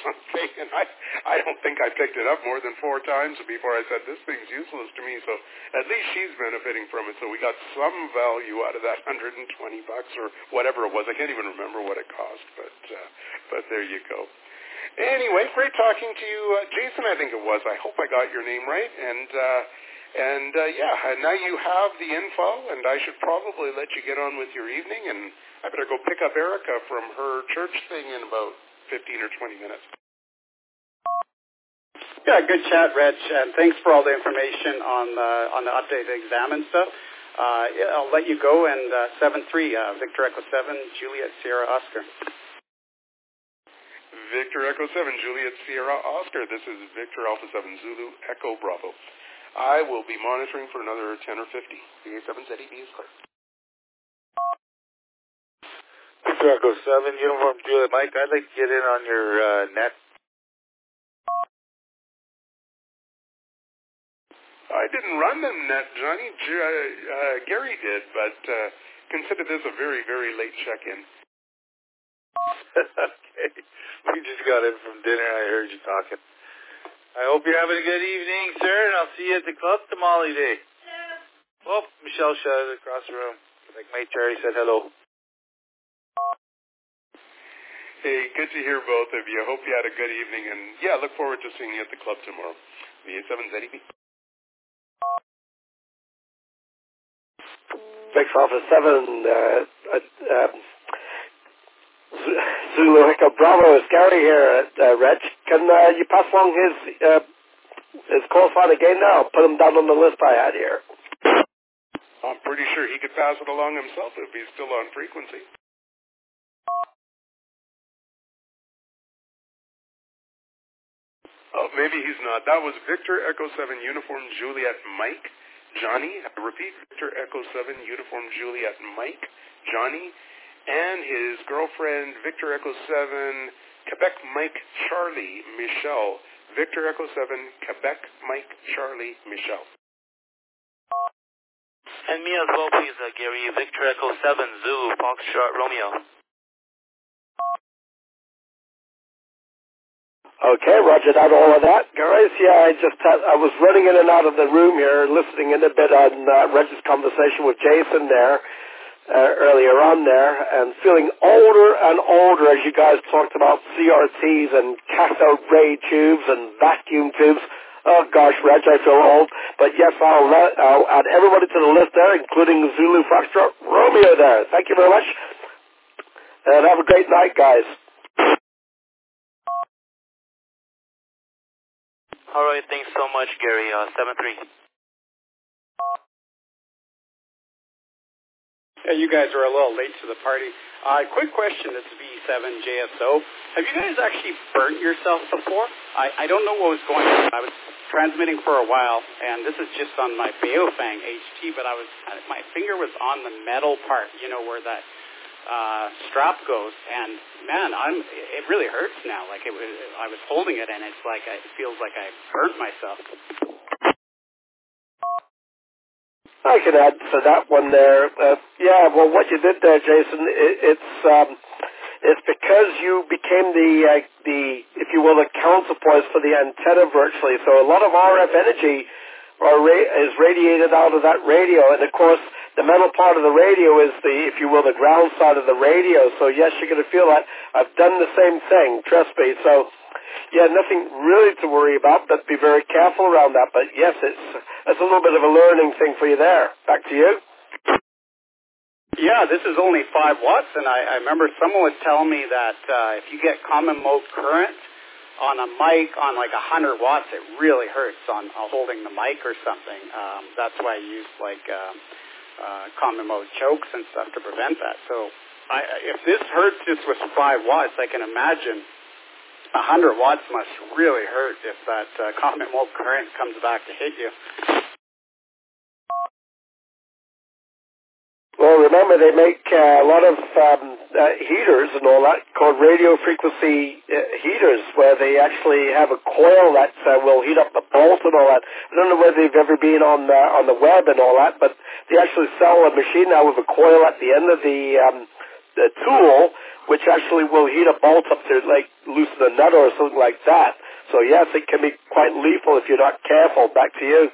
something, and I don't think I picked it up more than 4 times before I said, this thing's useless to me, so at least she's benefiting from it, so we got some value out of that $120 or whatever it was. I can't even remember what it cost, but there you go. Anyway, great talking to you, Jason, I think it was. I hope I got your name right, and now you have the info, and I should probably let you get on with your evening, and I better go pick up Erica from her church thing in about 15 or 20 minutes. Yeah, good chat, Reg, and thanks for all the information on the updated exam and stuff. I'll let you go, and 7-3, Victor Echo 7, Juliet Sierra Oscar. Victor Echo 7, Juliet Sierra Oscar. This is Victor Alpha 7 Zulu Echo Bravo. I will be monitoring for another 10 or 50. The A7ZEB is clear. Victor Echo 7, Uniform Juliet Mike, I'd like to get in on your net. I didn't run the net, Johnny. Gary did, but consider this a very, very late check-in. Okay. We just got in from dinner. I heard you talking. I hope you're having a good evening, sir, and I'll see you at the club tamale day. Yeah. Oh, Michelle shouted across the room. Like Mate Charlie said hello. Hey, good to hear both of you. I hope you had a good evening, and yeah, look forward to seeing you at the club tomorrow. The A7ZEB. Victor Alpha 7, Zulu Echo Bravo, it's Gary here at Reg. Can you pass along his call sign again now? Put him down on the list I had here. I'm pretty sure he could pass it along himself if he's still on frequency. Oh, maybe he's not. That was Victor Echo 7 Uniform Juliet Mike, Johnny. I repeat, Victor Echo 7 Uniform Juliet Mike, Johnny, and his girlfriend, Victor Echo 7, Quebec Mike Charlie, Michelle. Victor Echo 7, Quebec Mike Charlie, Michelle. And me as well, please, Gary. Victor Echo 7, Zulu, Foxtrot, Romeo. Okay, roger that, all of that. Guys, yeah, I was running in and out of the room here, listening in a bit on Reg's conversation with Jason there. Earlier on there, and feeling older and older as you guys talked about CRTs and cathode ray tubes and vacuum tubes. Oh gosh, Reg, I feel old. But yes, I'll add everybody to the list there, including Zulu Foxtrot Romeo there. Thank you very much, and have a great night, guys. All right, thanks so much, Gary. 7-3. Yeah, you guys are a little late to the party. Quick question, this is V7JSO. Have you guys actually burnt yourself before? I don't know what was going on. I was transmitting for a while, and this is just on my Baofeng HT, but my finger was on the metal part, where that strap goes, and man, it really hurts now. Like I was holding it, and it's like it feels like I burnt myself. I can add to that one there. Well, what you did there, Jason, it's because you became the if you will, the counterpoise for the antenna virtually. So a lot of RF energy is radiated out of that radio, and of course, the metal part of the radio is if you will, the ground side of the radio. So yes, you're going to feel that. I've done the same thing, trust me. So yeah, nothing really to worry about, but be very careful around that. But yes, it's a little bit of a learning thing for you there. Back to you. Yeah, this is only 5 watts, and I remember someone was telling me that if you get common mode current on a mic on like 100 watts, it really hurts on holding the mic or something. That's why I use common mode chokes and stuff to prevent that. So if this hurts just with 5 watts, I can imagine 100 watts must really hurt if that common mode current comes back to hit you. Well, remember, they make a lot of heaters and all that called radio frequency heaters, where they actually have a coil that will heat up the bolt and all that. I don't know whether you've ever been on the web and all that, but they actually sell a machine now with a coil at the end of the tool, which actually will heat a bolt up to like loosen the nut or something like that. So yes, it can be quite lethal if you're not careful. Back to you.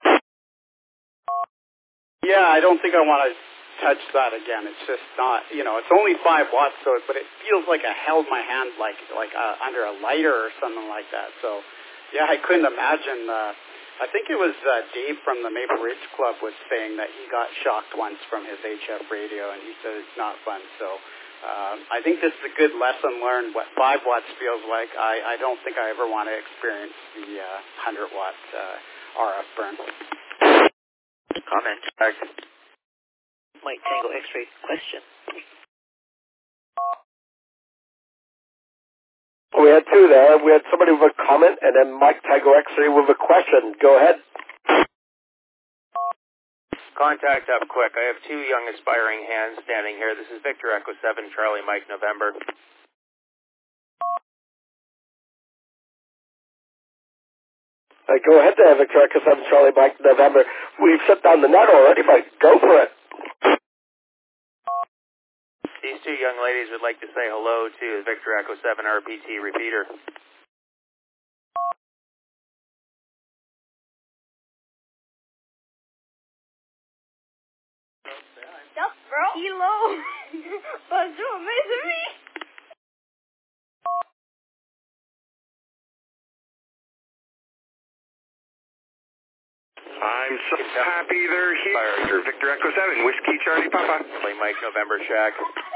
Yeah, I don't think I want to touch that again. It's just not, it's only 5 watts, but it feels like I held my hand like under a lighter or something like that. So, yeah, I couldn't imagine. I think it was Dave from the Maple Ridge Club was saying that he got shocked once from his HF radio, and he said it's not fun. So I think this is a good lesson learned what 5 watts feels like. I don't think I ever want to experience the 100 watt RF burn. Comment. Mike Tango X-ray question. We had 2 there. We had somebody with a comment, and then Mike Tango X-ray with a question. Go ahead. Contact up quick. I have 2 young aspiring hands standing here. This is Victor Echo 7, Charlie Mike November. Go ahead there, Victor Echo 7, Charlie Mike November. We've shut down the net already, but go for it. These 2 young ladies would like to say hello to Victor Echo 7 RPT repeater. That's bro. Hello. Bonjour, mes amis. I'm so happy they're here. Victor Echo 7, Whiskey Charlie Papa. Mike November Shack.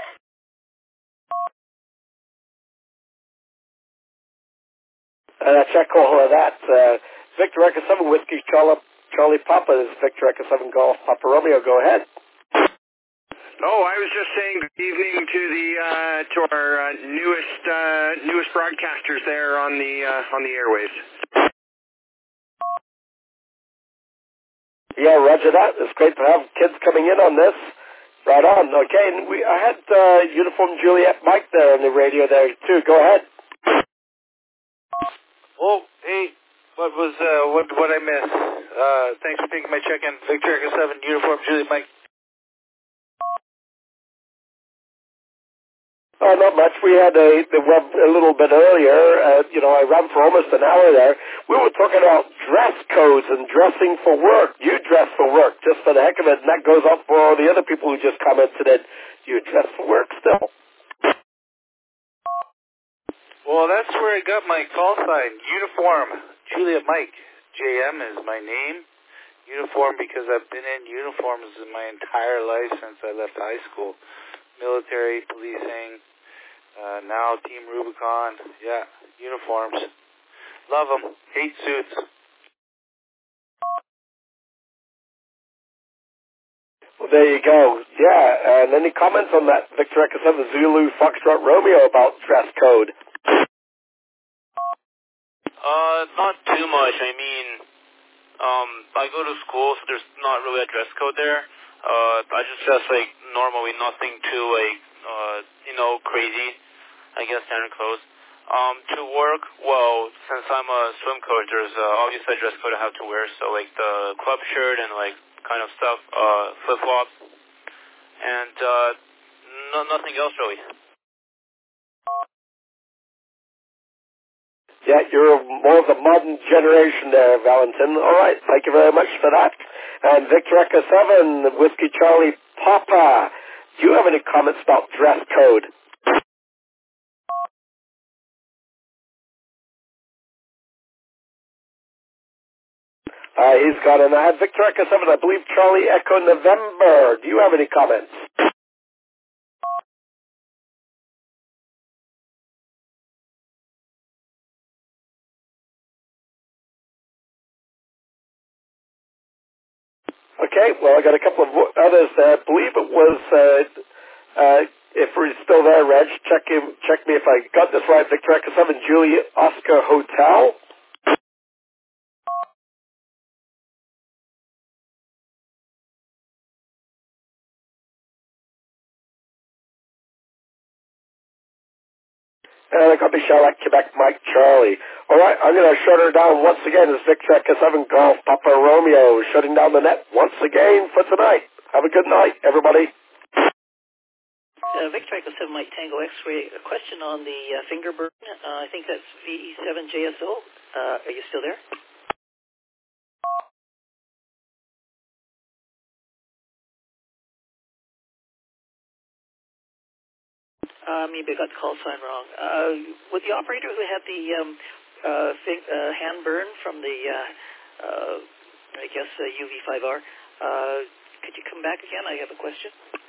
Check all of that. Victor Echo 7, Whiskey Charlie Papa is Victor Echo 7 Golf Papa Romeo. Go ahead. Oh, I was just saying good evening to our newest broadcasters there on the airwaves. Yeah, roger that. It's great to have kids coming in on this. Right on. Okay, and I had Uniform Juliet Mike there on the radio there too. Go ahead. Oh, hey, what I miss? Thanks for taking my check-in. Victor Echo 7, Uniform Juliet Mike. Oh, not much. We had the web a little bit earlier. I ran for almost an hour there. We were talking about dress codes and dressing for work. You dress for work just for the heck of it, and that goes up for all the other people who just commented in. Do you dress for work still? Well, that's where I got my call sign. Uniform Juliet Mike. JM is my name. Uniform because I've been in uniforms in my entire life since I left high school. Military, policing, now Team Rubicon. Yeah, uniforms. Love them. Hate suits. Well, there you go. Yeah, and any comments on that Victor Echo 7 Zulu Foxtrot Romeo about dress code? Not too much. I mean, I go to school, so there's not really a dress code there. I just dress like normally, nothing too crazy. I guess standard clothes. To work, well, since I'm a swim coach, there's obviously a dress code I have to wear. So like the club shirt and like kind of stuff, flip flops, and nothing else really. Yeah, you're more of the modern generation there, Valentin. All right, thank you very much for that. And Victor Echo 7, Whiskey Charlie Papa, do you have any comments about dress code? He's got an. I had Victor Echo 7, I believe Charlie Echo November. Do you have any comments? Okay, well, I got a couple of others there. I believe it was, if we're still there, Reg, check me if I got this right. Victor Echo 7, Julie Oscar Hotel. And I got Michelle at Quebec Mike Charlie. All right, I'm going to shut her down once again. It's Victor Echo 7 Golf Papa Romeo shutting down the net once again for tonight. Have a good night, everybody. Victor Echo 7 Mike Tango X-ray. A question on the finger burn. I think that's VE7JSO. Are you still there? Maybe I got the call sign wrong. With the operator who had the hand burn from the, I guess, UV5R, could you come back again? I have a question.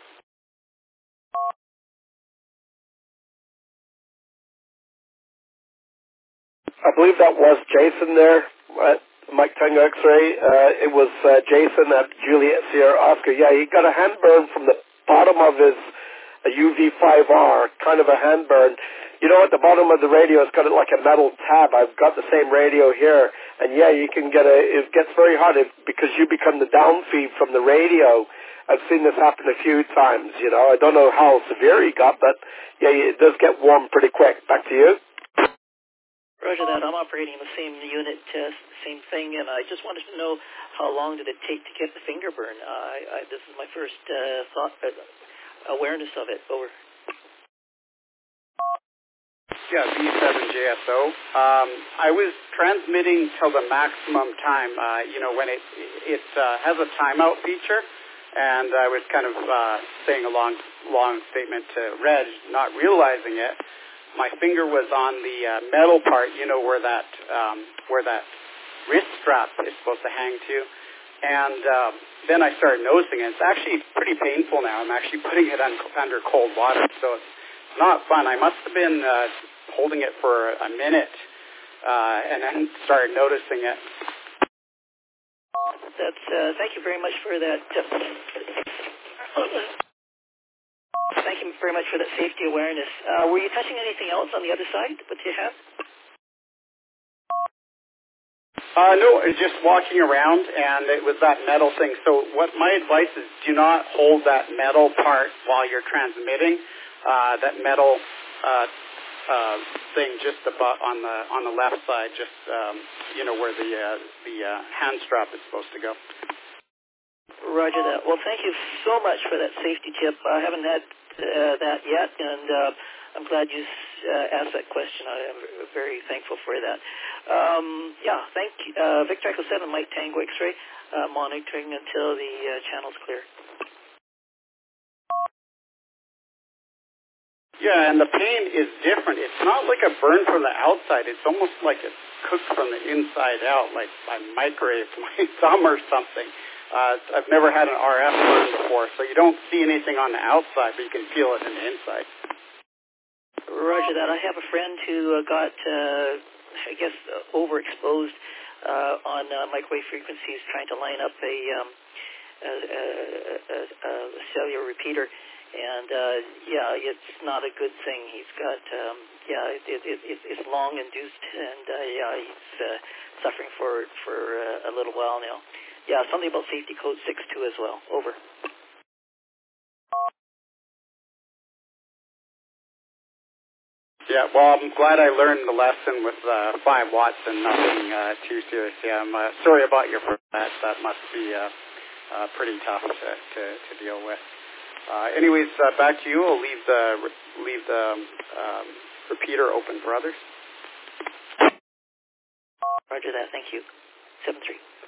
I believe that was Jason there, Mike Tango X-ray. It was Jason at Juliet Sierra Oscar. Yeah, he got a hand burn from the bottom of his UV5R, kind of a hand burn. You know, at the bottom of the radio, it's got like a metal tab. I've got the same radio here, and yeah, you can get it gets very hot because you become the downfeed from the radio. I've seen this happen a few times, you know. I don't know how severe he got, but yeah, it does get warm pretty quick. Back to you. Roger that. I'm operating the same unit, same thing, and I just wanted to know how long did it take to get the finger burn. This is my first awareness of it. Over. Yeah, V7JSO. I was transmitting till the maximum time. When it has a timeout feature, and I was kind of saying a long statement to Reg, not realizing it. My finger was on the metal part, where that wrist strap is supposed to hang to. And then I started noticing it. It's actually pretty painful now. I'm actually putting it under cold water, so it's not fun. I must have been holding it for a minute and then started noticing it. Thank you very much for that. Thank you very much for that safety awareness. Were you touching anything else on the other side? What do you have? No, just walking around, and it was that metal thing. So what my advice is, do not hold that metal part while you're transmitting. That metal thing just about on the left side, just where the hand strap is supposed to go. Roger that. Well, thank you so much for that safety tip. I haven't had that yet, and I'm glad you asked that question. I am very thankful for that. Thank you. Victor Echo 7, Mike Tango X-ray, monitoring until the channel's clear. Yeah, and the pain is different. It's not like a burn from the outside. It's almost like it's cooked from the inside out, like I microwaved my thumb or something. I've never had an RF burn before, so you don't see anything on the outside, but you can feel it in the inside. Roger that. I have a friend who got, overexposed on microwave frequencies trying to line up a cellular repeater. And, it's not a good thing. He's got, it's long-induced, and, he's suffering for a little while now. Yeah, something about safety code 6.2 as well. Over. Yeah, well, I'm glad I learned the lesson with 5 watts and nothing too serious. Yeah, I'm sorry about your that. That must be pretty tough to deal with. Anyways, back to you. I'll leave the repeater open for others. Roger that. Thank you. 7-3.